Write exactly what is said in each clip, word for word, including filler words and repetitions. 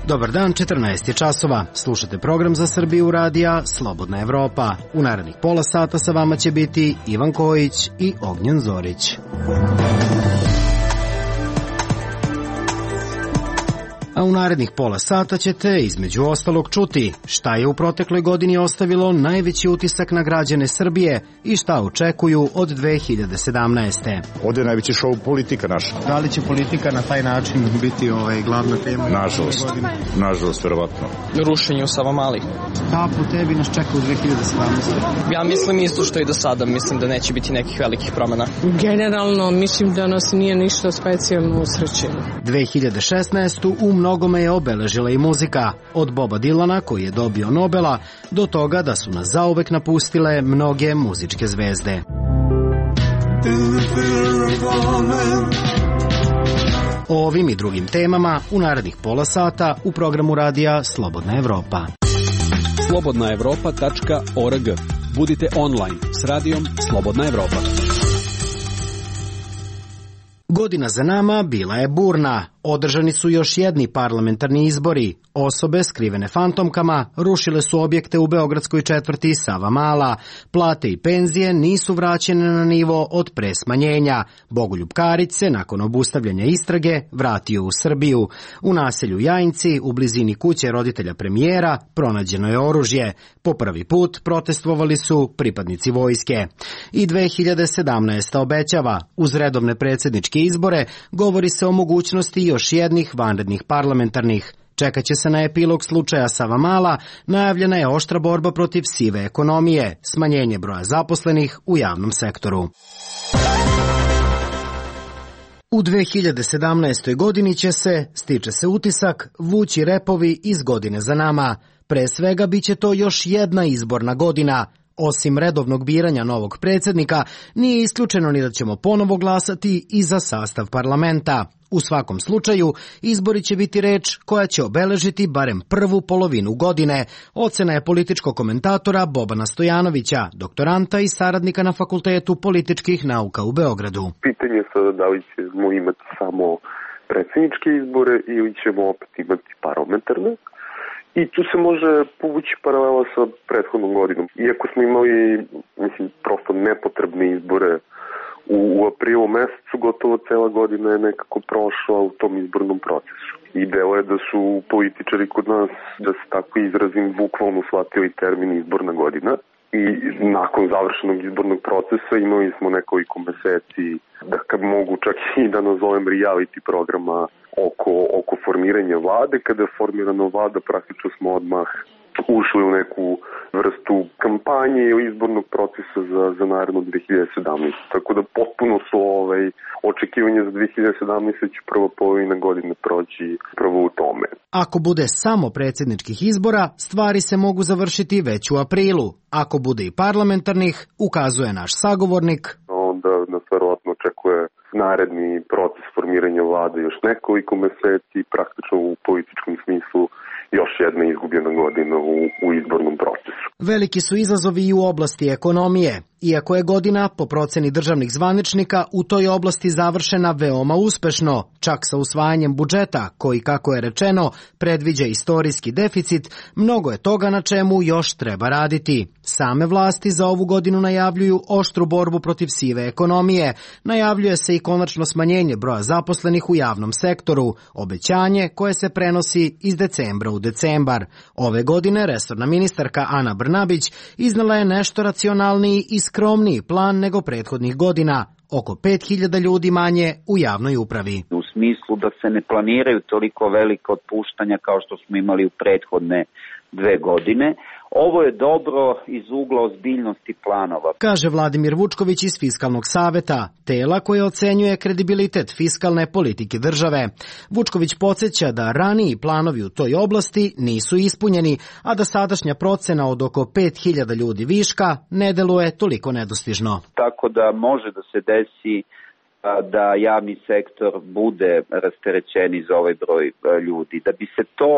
Dobar dan, četrnaest je časova. Slušate program za Srbiju radija Slobodna Evropa. U narednih pola sata sa vama će biti Ivan Kojić i Ognjen Zorić. A u narednih pola sata ćete, između ostalog, čuti šta je u protekloj godini ostavilo najveći utisak na građane Srbije i šta očekuju od dve hiljade sedamnaeste. Ovdje je najveći šou politika naša. Da li će politika na taj način biti ovaj glavna tema? Nažalost, nažalost, verovatno. Rušenje u Savamali. Šta po tebi nas čeka u dve hiljade sedamnaeste? Ja mislim isto što i do sada, mislim da neće biti nekih velikih promjena. Generalno, mislim da nas nije ništa specijalno usrećeno. dve hiljade šesnaestu u mnogome je obeležila i muzika, od Boba Dilana, koji je dobio Nobela, do toga da su nas zauvek napustile mnoge muzičke zvezde. O ovim i drugim temama u narednih pola sata u programu radija Slobodna Evropa. slobodna evropa tačka org. Budite online s radijom Slobodna Evropa. Godina za nama bila je burna. Održani su još jedni parlamentarni izbori. Osobe skrivene fantomkama rušile su objekte u beogradskoj četvrti Savamala. Plate i penzije nisu vraćene na nivo od pre smanjenja. Bogoljub Karić se nakon obustavljanja istrage vratio u Srbiju. U naselju Jajinci, u blizini kuće roditelja premijera, pronađeno je oružje. Po prvi put protestvovali su pripadnici vojske. I dve hiljade sedamnaesta obećava. Uz redovne predsjedničke izbore govori se o mogućnosti još jednih vanrednih parlamentarnih. Čekaće se na epilog slučaja Savamala, najavljena je oštra borba protiv sive ekonomije, smanjenje broja zaposlenih u javnom sektoru. U dve hiljade sedamnaestoj godini će se, stiče se utisak, vući repovi iz godine za nama. Pre svega biće to još jedna izborna godina. Osim redovnog biranja novog predsjednika, nije isključeno ni da ćemo ponovo glasati i za sastav parlamenta. U svakom slučaju, izbori će biti reč koja će obeležiti barem prvu polovinu godine. Ocena je političkog komentatora Bobana Stojanovića, doktoranta i saradnika na Fakultetu političkih nauka u Beogradu. Pitanje je sada da li ćemo imati samo predsjedničke izbore ili ćemo opet imati parlamentarne. I tu se može povući paralela sa prethodnom godinom. Iako smo imali, mislim, prosto nepotrebne izbore u, u aprilu mesecu, gotovo cela godina je nekako prošla u tom izbornom procesu. I delo je da su političari kod nas, da se tako izrazim, bukvalno shvatili termin izborna godina. I nakon završenog izbornog procesa imali smo nekoliko meseci, da kad mogu čak i da nazovem reality programa oko, oko formiranja vlade. Kada je formirana vlada, praktično smo odmah ušli u neku vrstu kampanje ili izbornog procesa za, za narednu dve hiljade sedamnaestu. Tako da potpuno su ovaj, očekivanje za dve hiljade sedamnaestu će prva polovina godine proći prvo u tome. Ako bude samo predsjedničkih izbora, stvari se mogu završiti već u aprilu. Ako bude i parlamentarnih, ukazuje naš sagovornik, onda nas verovatno očekuje naredni proces formiranja vlade još nekoliko meseci, praktično u političkom smislu još jedna izgubljena godina u, u izbornom procesu. Veliki su izazovi i u oblasti ekonomije. Iako je godina, po proceni državnih zvaničnika, u toj oblasti završena veoma uspešno, čak sa usvajanjem budžeta, koji, kako je rečeno, predviđa istorijski deficit, mnogo je toga na čemu još treba raditi. Same vlasti za ovu godinu najavljuju oštru borbu protiv sive ekonomije, najavljuje se i konačno smanjenje broja zaposlenih u javnom sektoru, obećanje koje se prenosi iz decembra u decembar. Ove godine resorna ministarka Ana Brnabić iznala je nešto racionalniji i skromniji plan nego prethodnih godina, oko pet hiljada ljudi manje u javnoj upravi. U smislu da se ne planiraju toliko velike otpuštanja kao što smo imali u prethodne dve godine. Ovo je dobro iz ugla ozbiljnosti planova, kaže Vladimir Vučković iz Fiskalnog saveta, tela koje ocenjuje kredibilitet fiskalne politike države. Vučković podsjeća da raniji planovi u toj oblasti nisu ispunjeni, a da sadašnja procena od oko pet hiljada ljudi viška ne deluje toliko nedostižno. Tako da može da se desi da javni sektor bude rasterećeni za ovaj broj ljudi. Da bi se to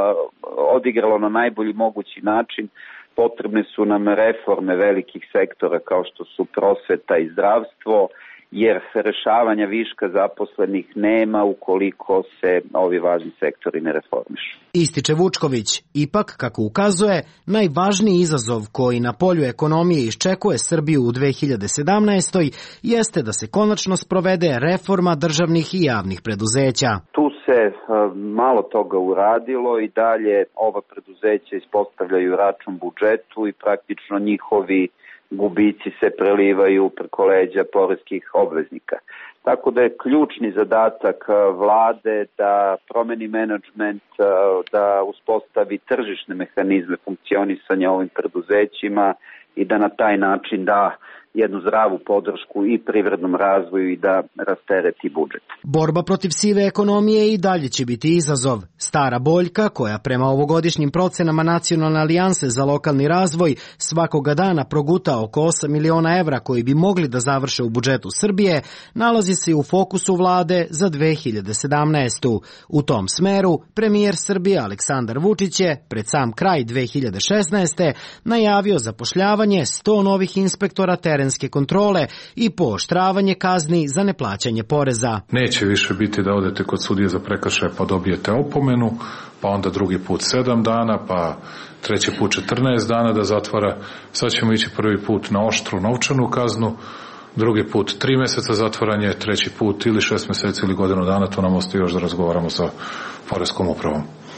odigralo na najbolji mogući način, potrebne su nam reforme velikih sektora kao što su prosveta i zdravstvo jer rešavanja viška zaposlenih nema ukoliko se ovi važni sektori ne reformišu. Ističe Vučković, ipak, kako ukazuje, najvažniji izazov koji na polju ekonomije iščekuje Srbiju u dve hiljade sedamnaestoj jeste da se konačno sprovede reforma državnih i javnih preduzeća. Tu se malo toga uradilo i dalje ova preduzeća ispostavljaju račun budžetu i praktično njihovi gubici se prelivaju preko leđa poreskih obveznika. Tako da je ključni zadatak vlade da promeni menadžment, da uspostavi tržišne mehanizme funkcionisanja ovim preduzećima i da na taj način da jednu zdravu podršku i privrednom razvoju i da rastereti budžet. Borba protiv sive ekonomije i dalje će biti izazov. Stara boljka, koja prema ovogodišnjim procenama Nacionalne alijanse za lokalni razvoj svakoga dana proguta oko osam miliona evra koji bi mogli da završe u budžetu Srbije, nalazi se u fokusu vlade za dve hiljade sedamnaestu. U tom smeru, premijer Srbije Aleksandar Vučić je pred sam kraj dve hiljade šesnaeste. najavio zapošljavanje sto novih inspektora terenske kontrole i pooštravanje kazni za neplaćanje poreza. Neće više biti da odete kod sudije za prekršaje pa dobijete opomenu, pa onda drugi put sedam dana, pa treći put četrnaest dana da zatvara. Sad ćemo ići prvi put na oštru novčanu kaznu, drugi put tri meseca zatvaranje, treći put ili šest meseci ili godinu dana, to nam ostaje još da razgovaramo sa poreskom upravom.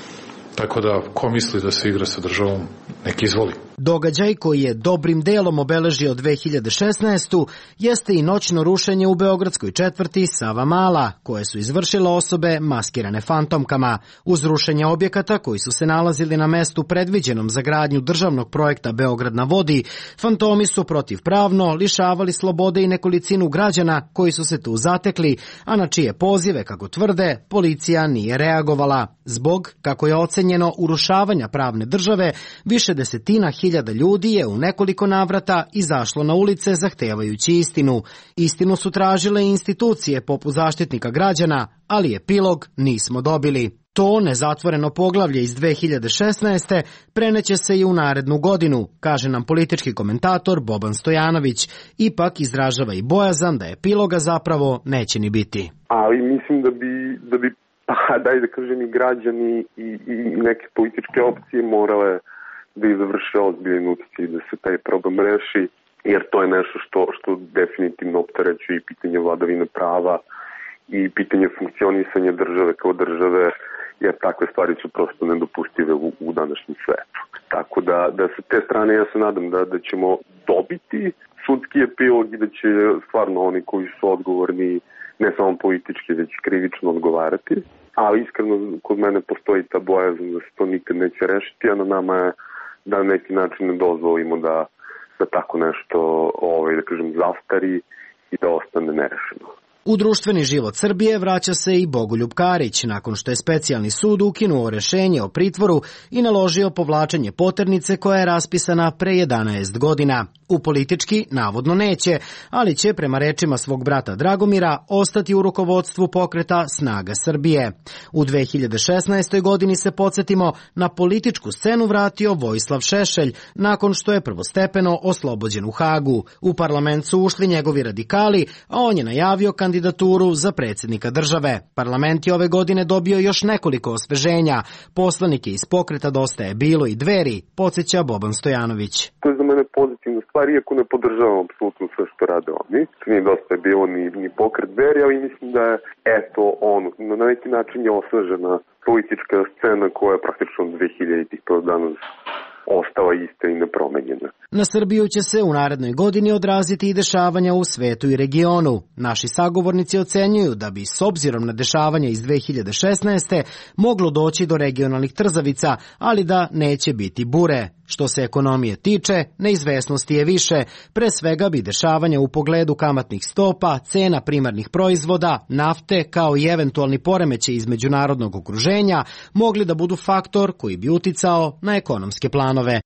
Tako da, ko misli da se igra sa državom, nek izvoli. Događaj koji je dobrim delom obeležio dve hiljade šesnaestu. jeste i noćno rušenje u beogradskoj četvrti Savamala, koje su izvršile osobe maskirane fantomkama. Uz rušenje objekata koji su se nalazili na mestu predviđenom za gradnju državnog projekta Beograd na vodi, fantomi su protivpravno lišavali slobode i nekolicinu građana koji su se tu zatekli, a na čije pozive, kako tvrde, policija nije reagovala. Zbog, kako je ocenjeno, urušavanja pravne države, više desetina hiljada ljudi je u nekoliko navrata izašlo na ulice zahtevajući istinu. Istinu su tražile institucije poput Zaštitnika građana, ali epilog nismo dobili. To nezatvoreno poglavlje iz dve hiljade šesnaeste. preneće se i u narednu godinu, kaže nam politički komentator Boban Stojanović. Ipak izražava i bojazan da epiloga zapravo neće ni biti. Ali mislim da bi, da bi pa daj da kažem i građani i, i neke političke opcije morale da izvrše ozbiljen utjecaj da se taj problem reši, jer to je nešto što, što definitivno opterećuje i pitanje vladavine prava i pitanje funkcionisanja države kao države, jer takve stvari su prosto nedopustive u, u današnjem svetu. Tako da, da sa te strane ja se nadam da, da ćemo dobiti sudski epilog i da će stvarno oni koji su odgovorni ne samo politički, već krivično odgovarati. Ali iskreno kod mene postoji ta bojazan da se to nikad neće rešiti, a na nama je da na neki način ne dozvolimo da, da tako nešto, ovaj, da kažem, zastari i da ostane nerešeno. U društveni život Srbije vraća se i Bogoljub Karić, nakon što je specijalni sud ukinuo rešenje o pritvoru i naložio povlačenje poternice koja je raspisana pre jedanaest godina. U politički navodno neće, ali će, prema rečima svog brata Dragomira, ostati u rukovodstvu pokreta Snaga Srbije. U dve hiljade šesnaestoj. godini se podsjetimo na političku scenu vratio Vojislav Šešelj, nakon što je prvostepeno oslobođen u Hagu. U parlament su ušli njegovi radikali, a on je najavio kandidaturu za predsjednika države. Parlament je ove godine dobio još nekoliko osveženja. Poslanike iz pokreta Dosta je bilo i Dveri, podsjeća Boban Stojanović. To je za mene pozitivna stvar, iako ne podržavam apsolutno sve što rade oni. Nije Dosta je bilo ni, ni pokret Dveri, ali mislim da je eto on, na neki način je osvežena politička scena koja je praktično od dve hiljaditih do danas ostala ista i nepromenjena. Na Srbiju će se u narednoj godini odraziti i dešavanja u svetu i regionu. Naši sagovornici ocenjuju da bi, s obzirom na dešavanja iz dve hiljade šesnaeste. moglo doći do regionalnih trzavica, ali da neće biti bure. Što se ekonomije tiče, neizvesnosti je više. Pre svega bi dešavanja u pogledu kamatnih stopa, cena primarnih proizvoda, nafte, kao i eventualni poremećaj iz međunarodnog okruženja mogli da budu faktor koji bi uticao na ekonomske planove.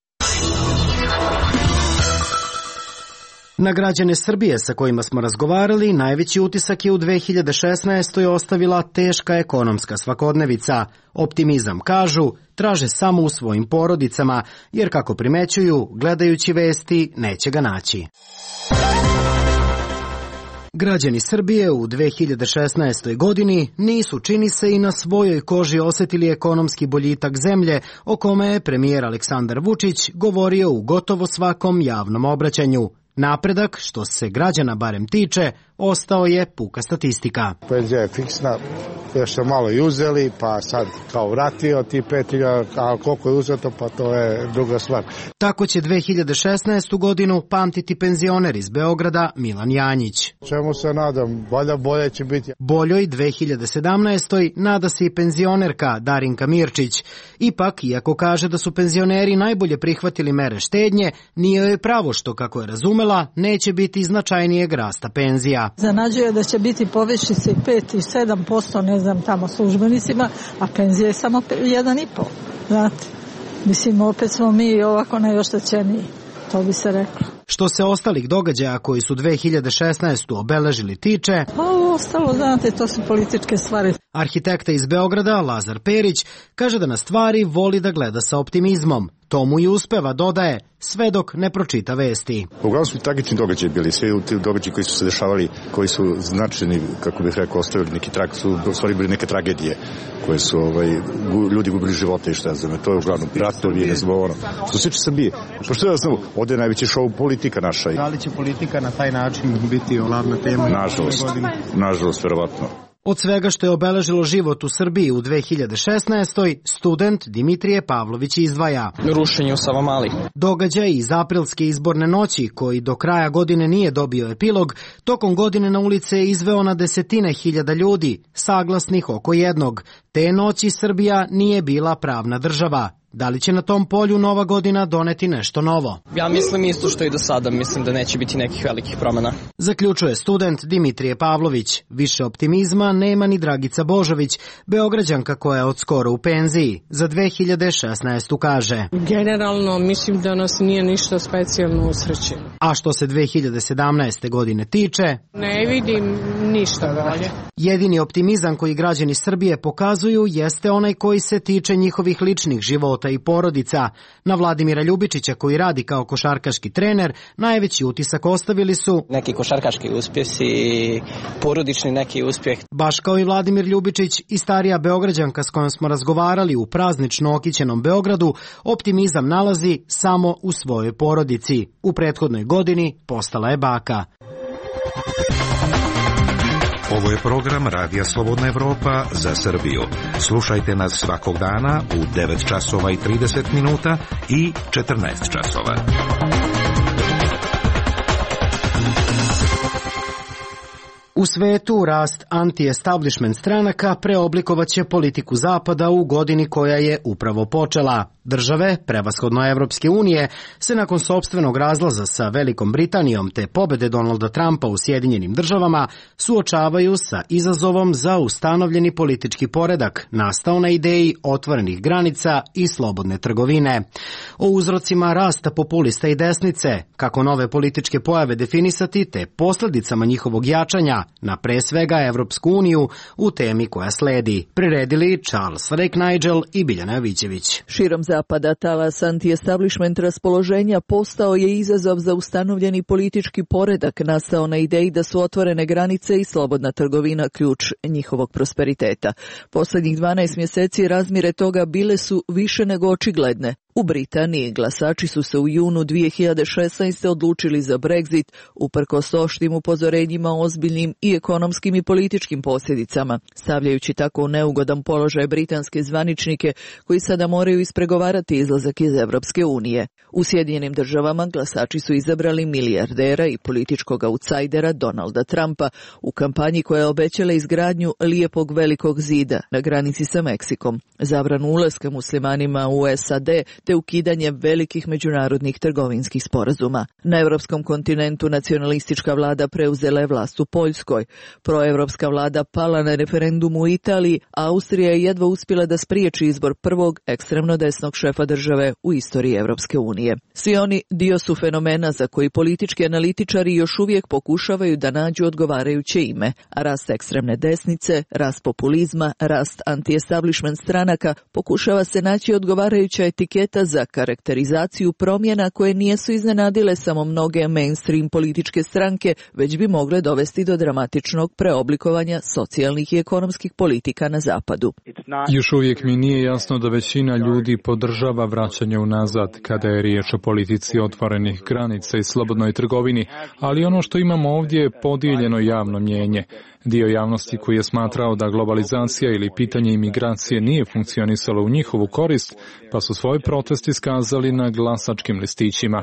Na građane Srbije sa kojima smo razgovarali, najveći utisak je u dve hiljade šesnaestoj. ostavila teška ekonomska svakodnevica. Optimizam, kažu, traže samo u svojim porodicama, jer kako primećuju, gledajući vesti, neće ga naći. Građani Srbije u dve hiljade šesnaestoj. godini nisu, čini se, i na svojoj koži osetili ekonomski boljitak zemlje o kome je premijer Aleksandar Vučić govorio u gotovo svakom javnom obraćanju. Napredak, što se građana barem tiče, ostao je puka statistika. Penzija je fiksna, još se malo i uzeli, pa sad kao vratio ti pet, a koliko je uzeto, pa to je druga stvar. Tako će dve hiljade šesnaestu. godinu pamtiti penzioner iz Beograda Milan Janjić. Čemu se nadam, valjda bolje će biti. Boljoj dve hiljade sedamnaestoj. nada se i penzionerka Darinka Mirčić. Ipak, iako kaže da su penzioneri najbolje prihvatili mere štednje, nije joj pravo što, kako je razumela, neće biti značajnijeg rasta penzija. Zanađuje da će biti povišice pet i sedam posto, ne znam, tamo službenicima, a penzija je samo jedan i pol. Znate, mislim, opet smo mi ovako najoštećeniji, to bi se reklo. Što se ostalih događaja koji su dve hiljade šesnaestu. obeležili tiče, pa ostalo, znate, to su političke stvari. Arhitekta iz Beograda Lazar Perić kaže da na stvari voli da gleda sa optimizmom. To mu i uspeva, dodaje, sve dok ne pročita vesti. Uglavnom su tragični događaji bili, svi ti događaji koji su se dešavali, koji su značajni, kako bih rekao, ostavili neki trag, su u stvari bili neke tragedije koje su ovaj, ljudi gubili živote i šta znam, to je uglavnom ratovi, ne znam ono. Što se tiče Srbije, pošto ja znam, ovdje je najveći šou politika naša. Da li će politika na taj način biti glavna tema? Nažalost, nažalost, verovatno. Od svega što je obeležilo život u Srbiji u dve hiljade šesnaestoj. student Dimitrije Pavlović izdvaja rušenje u Savamali. Događaj iz aprilske izborne noći, koji do kraja godine nije dobio epilog, tokom godine na ulice je izveo na desetine hiljada ljudi, saglasnih oko jednog. Te noći Srbija nije bila pravna država. Da li će na tom polju nova godina doneti nešto novo? Ja mislim isto što i do sada, mislim da neće biti nekih velikih promjena. Zaključuje student Dimitrije Pavlović. Više optimizma nema ni Dragica Božović, Beograđanka koja je od skoro u penziji. Za dve hiljade šesnaestu. kaže. Generalno mislim da nas nije ništa specijalno usrećeno. A što se dve hiljade sedamnaeste. godine tiče, ne vidim ništa bolje. Jedini optimizam koji građani Srbije pokazuju jeste onaj koji se tiče njihovih ličnih života i porodica. Na Vladimira Ljubičića, koji radi kao košarkaški trener, najveći utisak ostavili su neki košarkaški uspjesi, porodični neki uspjeh. Baš kao i Vladimir Ljubičić i starija Beograđanka s kojom smo razgovarali u praznično okićenom Beogradu, optimizam nalazi samo u svojoj porodici. U prethodnoj godini postala je baka. Ovo je program Radija Slobodna Evropa za Srbiju. Slušajte nas svakog dana u devet časova i trideset minuta i četrnaest časova. U svetu rast anti-establishment stranaka preoblikovaće politiku Zapada u godini koja je upravo počela. Države, prevashodno Evropske unije, se nakon sopstvenog razlaza sa Velikom Britanijom te pobede Donalda Trumpa u Sjedinjenim državama suočavaju sa izazovom za ustanovljeni politički poredak, nastao na ideji otvorenih granica i slobodne trgovine. O uzrocima rasta populista i desnice, kako nove političke pojave definisati te posljedicama njihovog jačanja na pre svega Evropsku uniju u temi koja sledi, priredili Charles Frake-Nigel i Biljana Jovićević. Širom zapada talas anti-establishment raspoloženja postao je izazov za ustanovljeni politički poredak, nastao na ideji da su otvorene granice i slobodna trgovina ključ njihovog prosperiteta. Posljednjih dvanaest mjeseci razmjere toga bile su više nego očigledne. U Britaniji glasači su se u junu dvije hiljade šesnaeste. odlučili za Brexit, uprkos oštrim upozorenjima o ozbiljnim i ekonomskim i političkim posljedicama, stavljajući tako u neugodan položaj britanske zvaničnike koji sada moraju ispregovarati izlazak iz Evropske unije. U Sjedinjenim državama glasači su izabrali milijardera i političkog autsajdera Donalda Trumpa u kampanji koja je obećala izgradnju lijepog velikog zida na granici sa Meksikom, zabranu ulaska muslimanima u S A D te ukidanje velikih međunarodnih trgovinskih sporazuma. Na europskom kontinentu nacionalistička vlada preuzela je vlast u Poljskoj, proevropska vlada pala na referendumu u Italiji, a Austrija je jedva uspjela da spriječi izbor prvog ekstremno desnog šefa države u istoriji Evropske unije. Svi oni dio su fenomena za koji politički analitičari još uvijek pokušavaju da nađu odgovarajuće ime, a rast ekstremne desnice, rast populizma, rast anti-establishment stranaka pokušava se naći odgovarajuća etiketa identiteta za karakterizaciju promjena koje nijesu iznenadile samo mnoge mainstream političke stranke, već bi mogle dovesti do dramatičnog preoblikovanja socijalnih i ekonomskih politika na zapadu. Još uvijek mi nije jasno da većina ljudi podržava vraćanje unazad kada je riječ o politici otvorenih granica i slobodnoj trgovini, ali ono što imamo ovdje je podijeljeno javno mnijenje. Dio javnosti koji je smatrao da globalizacija ili pitanje imigracije nije funkcionisalo u njihovu korist, pa su svoj protest iskazali na glasačkim listićima.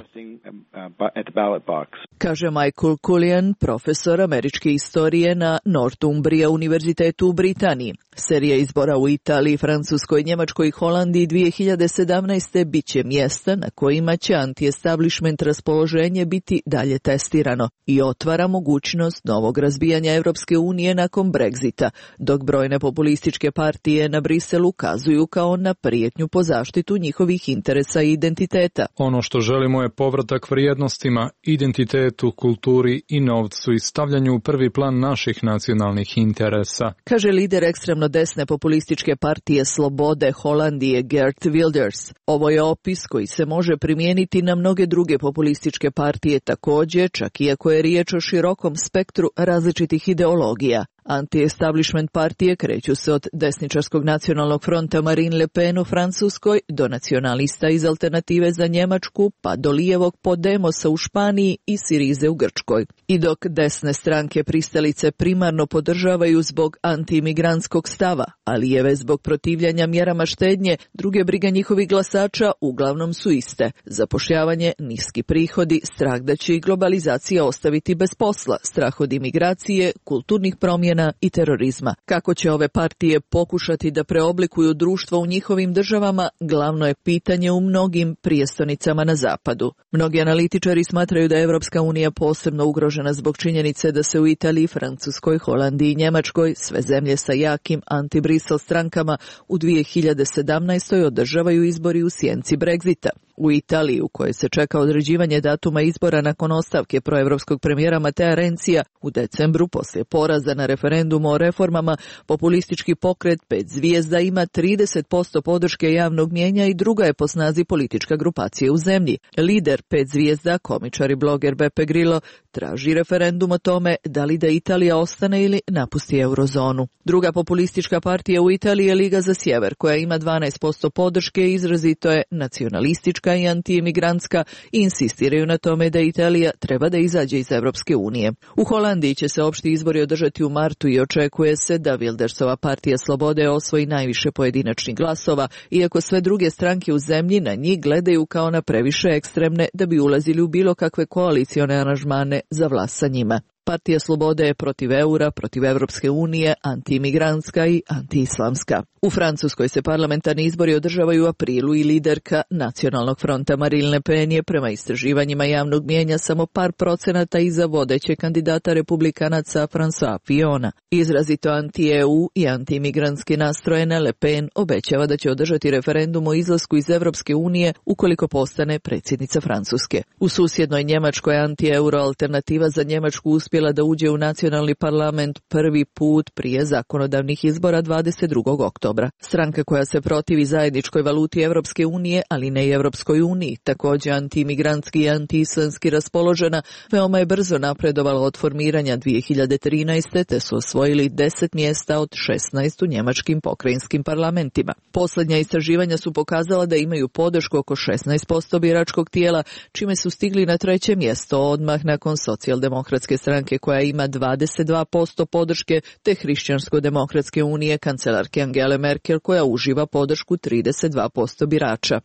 Kaže Michael Cullian, profesor američke istorije na Northumbria univerzitetu u Britaniji. Serija izbora u Italiji, Francuskoj, Njemačkoj i Holandiji dvije hiljade sedamnaeste bit će mjesta na kojima će anti-establishment raspoloženje biti dalje testirano i otvara mogućnost novog razbijanja Europske unije nakon Brexita, dok brojne populističke partije na Briselu ukazuju kao na prijetnju po zaštitu njihovih interesa i identiteta. Ono što želimo je povratak vrijednostima, identitetu, kulturi i novcu i stavljanju u prvi plan naših nacionalnih interesa. Kaže lider ekstremno desne populističke partije Slobode Holandije Geert Wilders. Ovo je opis koji se može primijeniti na mnoge druge populističke partije također, čak iako je riječ o širokom spektru različitih ideologija. Anti-establishment partije kreću se od desničarskog nacionalnog fronta Marine Le Pen u Francuskoj do nacionalista iz Alternative za Njemačku pa do lijevog Podemosa u Španiji i Sirize u Grčkoj. I dok desne stranke pristalice primarno podržavaju zbog anti-imigrantskog stava, a lijeve zbog protivljanja mjerama štednje, druge brige njihovih glasača uglavnom su iste. Zapošljavanje, niski prihodi, strah da će i globalizacija ostaviti bez posla, strah od imigracije, kulturnih promjena i terorizma. Kako će ove partije pokušati da preoblikuju društvo u njihovim državama, glavno je pitanje u mnogim prijestonicama na zapadu. Mnogi analitičari smatraju da je Evropska unija posebno ugrožena zbog činjenice da se u Italiji, Francuskoj, Holandiji i Njemačkoj, sve zemlje sa jakim anti-Brisel strankama, u dvije hiljade sedamnaestoj održavaju izbori u sjenci Brexita. U Italiji, u kojoj se čeka određivanje datuma izbora nakon ostavke proevropskog premijera Matea Renzija, u decembru poslije poraza na referendumu o reformama, populistički pokret Pet zvijezda ima trideset posto podrške javnog mnijenja i druga je po snazi politička grupacija u zemlji. Lider Pet zvijezda, komičar i bloger Beppe Grillo, traži referendum o tome da li da Italija ostane ili napusti eurozonu. Druga populistička partija u Italiji je Liga za sjever, koja ima dvanaest posto podrške i izrazito je nacionalistička i antiimigrantska i insistiraju na tome da Italija treba da izađe iz Evropske unije. U Holandiji će se opšti izbori održati u martu i očekuje se da Wildersova partija Slobode osvoji najviše pojedinačnih glasova, iako sve druge stranke u zemlji na njih gledaju kao na previše ekstremne da bi ulazili u bilo kakve koalicione aranžmane za vlast sa njima. Partija Slobode je protiv eura, protiv Evropske unije, antiimigrantska i antiislamska. U Francuskoj se parlamentarni izbori održavaju u aprilu i liderka Nacionalnog fronta Marine Le Pen je prema istraživanjima javnog mnijenja samo par procenata iza vodeće kandidata republikanaca François Fillona. Izrazito anti-E U i antiimigrantski nastrojena Le Pen obećava da će održati referendum o izlasku iz Evropske unije ukoliko postane predsjednica Francuske. U susjednoj Njemačkoj anti-euro alternativa za Njemačku uspjela da uđe u nacionalni parlament prvi put prije zakonodavnih izbora dvadeset drugog oktobra. Stranka koja se protivi zajedničkoj valuti Evropske unije, ali ne i Evropskoj uniji, također antiimigrantski i antiislamski raspoložena, veoma je brzo napredovala od formiranja dvije hiljade trinaeste te su osvojili deset mjesta od šesnaest u njemačkim pokrajinskim parlamentima. Posljednja istraživanja su pokazala da imaju podršku oko šesnaest posto biračkog tijela, čime su stigli na treće mjesto odmah nakon socijaldemokratske stranke koja ima dvadeset dva posto podrške te Hrišćansko-demokratske unije kancelarke Angele Merkel koja uživa podršku trideset dva posto birača.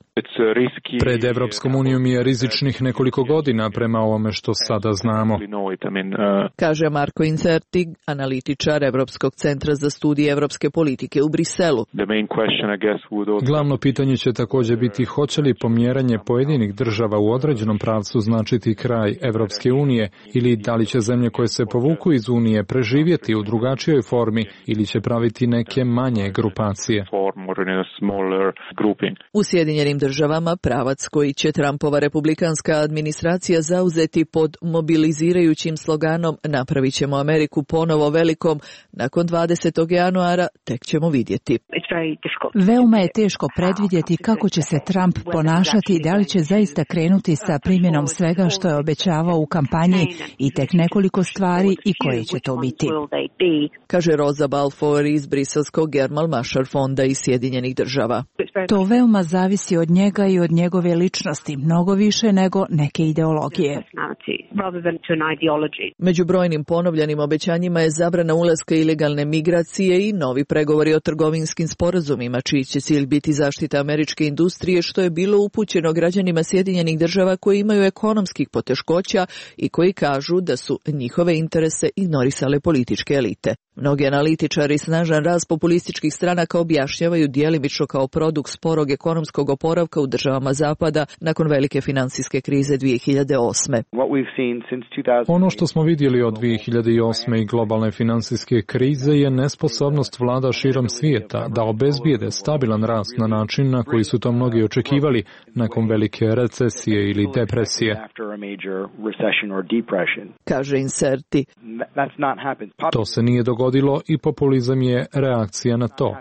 Pred Evropskom unijom je rizičnih nekoliko godina prema ovome što sada znamo. Kaže Marko Incerti, analitičar Evropskog centra za studije evropske politike u Briselu. Glavno pitanje će također biti hoće li pomjeranje pojedinih država u određenom pravcu značiti kraj Evropske unije ili da li će zemlje koje se povuku iz Unije preživjeti u drugačijoj formi ili će praviti neke manje grupacije. U Sjedinjenim državama pravac koji će Trumpova republikanska administracija zauzeti pod mobilizirajućim sloganom "Napravit ćemo Ameriku ponovo velikom" nakon dvadesetog januara tek ćemo vidjeti. Veoma je teško predvidjeti kako će se Trump ponašati i da li će zaista krenuti sa primjenom svega što je obećavao u kampanji i tek nekoliko stvari i koje će to biti. Kaže Rosa Balfour iz briselskog Germal Marshall fonda iz Sjedinjenih država. To veoma zavisi od njega i od njegove ličnosti, mnogo više nego neke ideologije. Među brojnim ponovljenim obećanjima je zabrana ulaska ilegalne migracije i novi pregovori o trgovinskim sporazumima, čiji će cilj biti zaštita američke industrije, što je bilo upućeno građanima Sjedinjenih država koji imaju ekonomskih poteškoća i koji kažu da su njihove interese ignorisale političke elite. Mnogi analitičari snažan rast populističkih stranaka objašnjavaju djelimično kao produkt sporog ekonomskog oporavka u državama Zapada nakon velike financijske krize dvije hiljade osme. Ono što smo vidjeli od dvije hiljade osme i globalne financijske krize je nesposobnost vlada širom svijeta da obezbijede stabilan rast na način na koji su to mnogi očekivali nakon velike recesije ili depresije. Kaže Inserti. To se nije dogodilo i populizam je reakcija na to.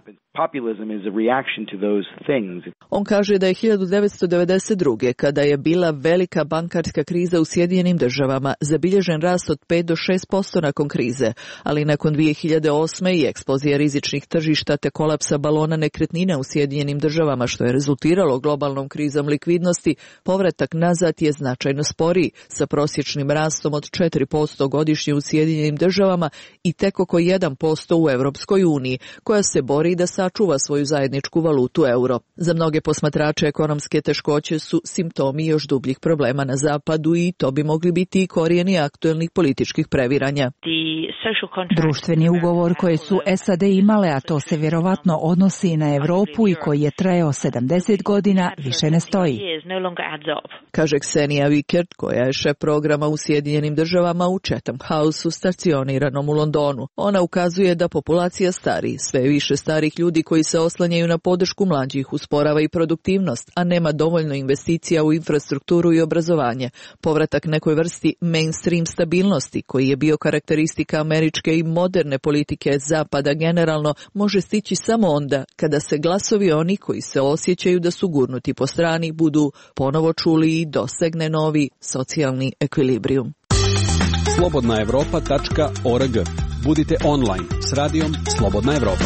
On kaže da je hiljadu devetsto devedeset druge. kada je bila velika bankarska kriza u Sjedinjenim državama, zabilježen rast od pet do šest posto nakon krize, ali nakon dvije hiljade osme i eksplozija rizičnih tržišta te kolapsa balona nekretnina u Sjedinjenim državama, što je rezultiralo globalnom krizom likvidnosti, povratak nazad je značajno sporiji, sa prosječnim rastom od četiri posto godišnje u Sjedinjenim državama i tek oko jedan posto u Europskoj uniji, koja se bori da sačuva svoju zajedničku valutu euro. Za mnoge posmatrače ekonomske teškoće su simptomi još dubljih problema na zapadu i to bi mogli biti i korijeni aktuelnih političkih previranja. Društveni ugovor koje su S A D imale, a to se vjerovatno odnosi na Europu i koji je trajao sedamdeset godina, više ne stoji. Kaže Ksenija Vickert, koja je šef programa u Sjedinjenim državama u Chatham House-u stacioniranom u Londonu. Ona ukazuje da populacija stari, sve više starih ljudi koji se oslanjaju na podršku mlađih, usporava i produktivnost, a nema dovoljno investicija u infrastrukturu i obrazovanje. Povratak nekoj vrsti mainstream stabilnosti, koji je bio karakteristika američke i moderne politike Zapada generalno, može stići samo onda kada se glasovi oni koji se osjećaju da su gurnuti po strani budu ponovo čuli i dosegne novi socijalni ekvilibrijum. slobodna evropa tačka org. Budite online s radijom Slobodna Evropa.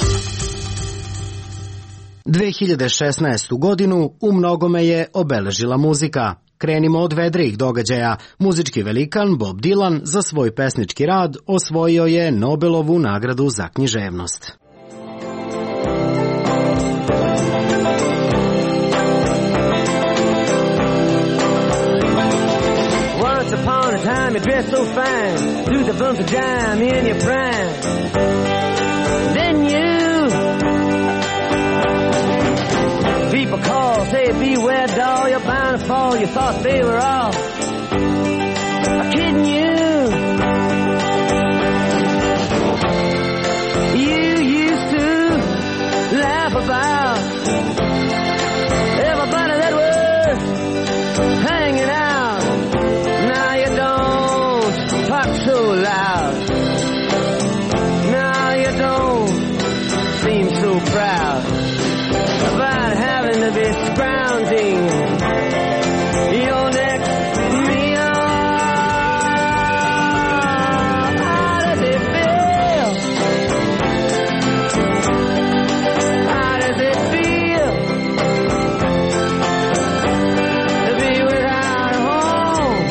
dve hiljade šesnaestu. godinu u mnogome je obeležila muzika. Krenimo od vedrijih događaja. Muzički velikan Bob Dylan za svoj pesnički rad osvojio je Nobelovu nagradu za književnost. Once upon a time you dressed so fine, through the bumps of dime in your prime. Then you people call, say beware doll, you're bound to fall. You thought they were all kidding you. You used to laugh about everybody that was hanging out. Now you don't talk so loud. Now you don't seem so proud about having to be scrounging your next meal. How does it feel? How does it feel to be without a home,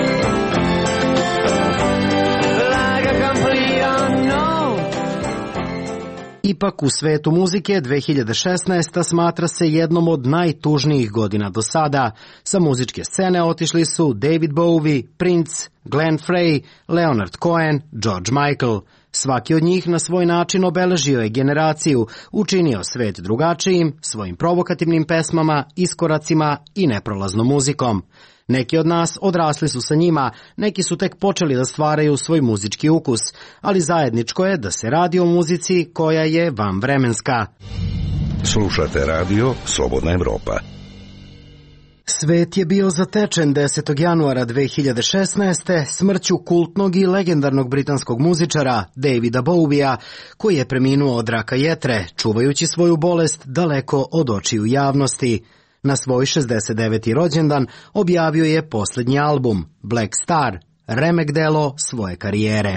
like a complete unknown? Ipak u svetu muzike dve hiljade šesnaesta. smatra se jednom od najtužnijih godina do sada. Sa muzičke scene otišli su David Bowie, Prince, Glenn Frey, Leonard Cohen, George Michael. Svaki od njih na svoj način obeležio je generaciju, učinio svet drugačijim, svojim provokativnim pesmama, iskoracima i neprolaznom muzikom. Neki od nas odrasli su sa njima, neki su tek počeli da stvaraju svoj muzički ukus, ali zajedničko je da se radi o muzici koja je vanvremenska. Slušate radio Slobodna Evropa. Svet je bio zatečen desetog januara dve hiljade šesnaeste. smrću kultnog i legendarnog britanskog muzičara Davida Bowija, koji je preminuo od raka jetre, čuvajući svoju bolest daleko od očiju javnosti. Na svoj šezdeset deveti rođendan objavio je posljednji album, Black Star, remek delo svoje karijere.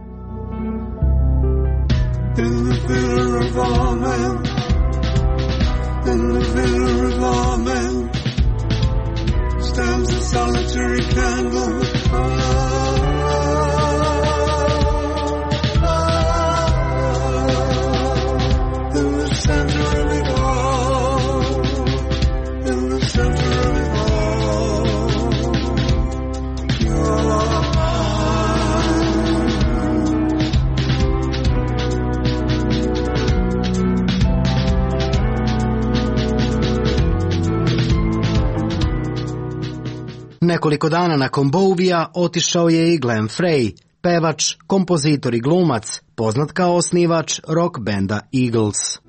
In the bitter of all men, in the bitter of all men, stands a solitary candle. Oh, oh, in the center of it all, in the center of it all, you're Nekoliko dana nakon Bowija otišao je i Glenn Frey, pevač, kompozitor i glumac, poznat kao osnivač rock benda Eagles.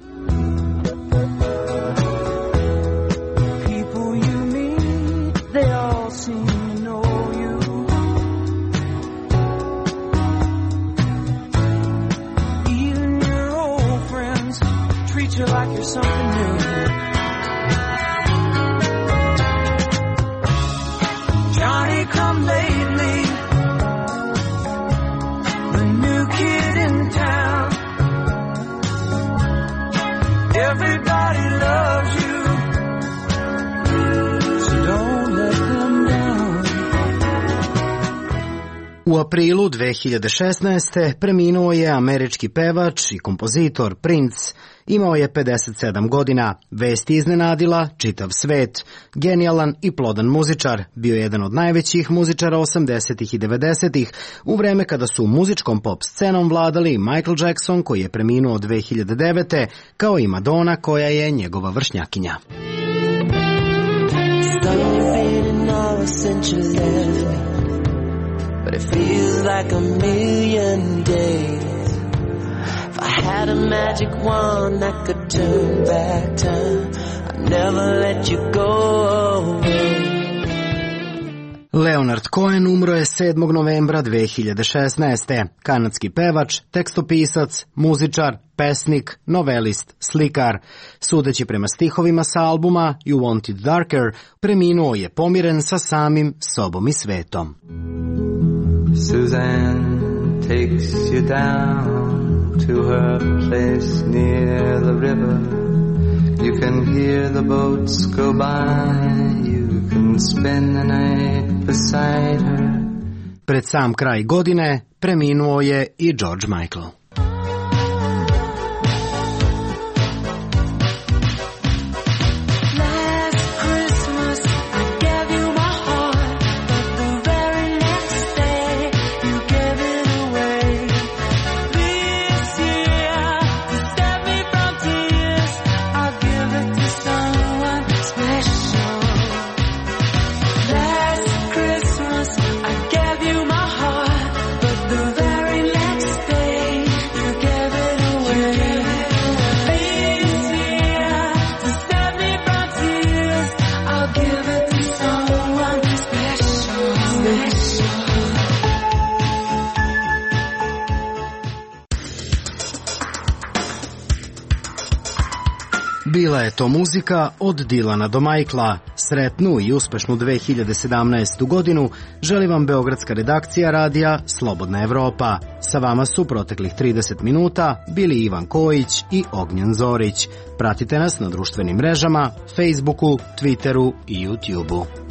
U aprilu dve hiljade šesnaeste. preminuo je američki pevač i kompozitor Prince. Imao je pedeset sedam godina. Vest je iznenadila čitav svet. Genijalan i plodan muzičar, bio je jedan od najvećih muzičara osamdesetih i devedesetih, u vreme kada su muzičkom pop scenom vladali Michael Jackson, koji je preminuo dve hiljade devete, kao i Madonna, koja je njegova vršnjakinja. But it feels like a million days. If I had a magic wand that could turn back time, I'd never let you go away. Leonard Cohen umro je sedmog novembra dve hiljade šesnaeste. Kanadski pevač, tekstopisac, muzičar, pesnik, novelist, slikar. Sudeći prema stihovima sa albuma You Want It Darker, preminuo je pomiren sa samim sobom i svetom. Suzanne takes you down to her place near the river. You can hear the boats go by. You can spend the night beside her. Pred sam kraj godine preminuo je i George Michael. Bila je to muzika od Dilana do Michaela. Sretnu i uspešnu dve hiljade sedamnaestu. godinu želi vam beogradska redakcija radija Slobodna Evropa. Sa vama su proteklih trideset minuta bili Ivan Kojić i Ognjen Zorić. Pratite nas na društvenim mrežama, Facebooku, Twitteru i YouTubeu.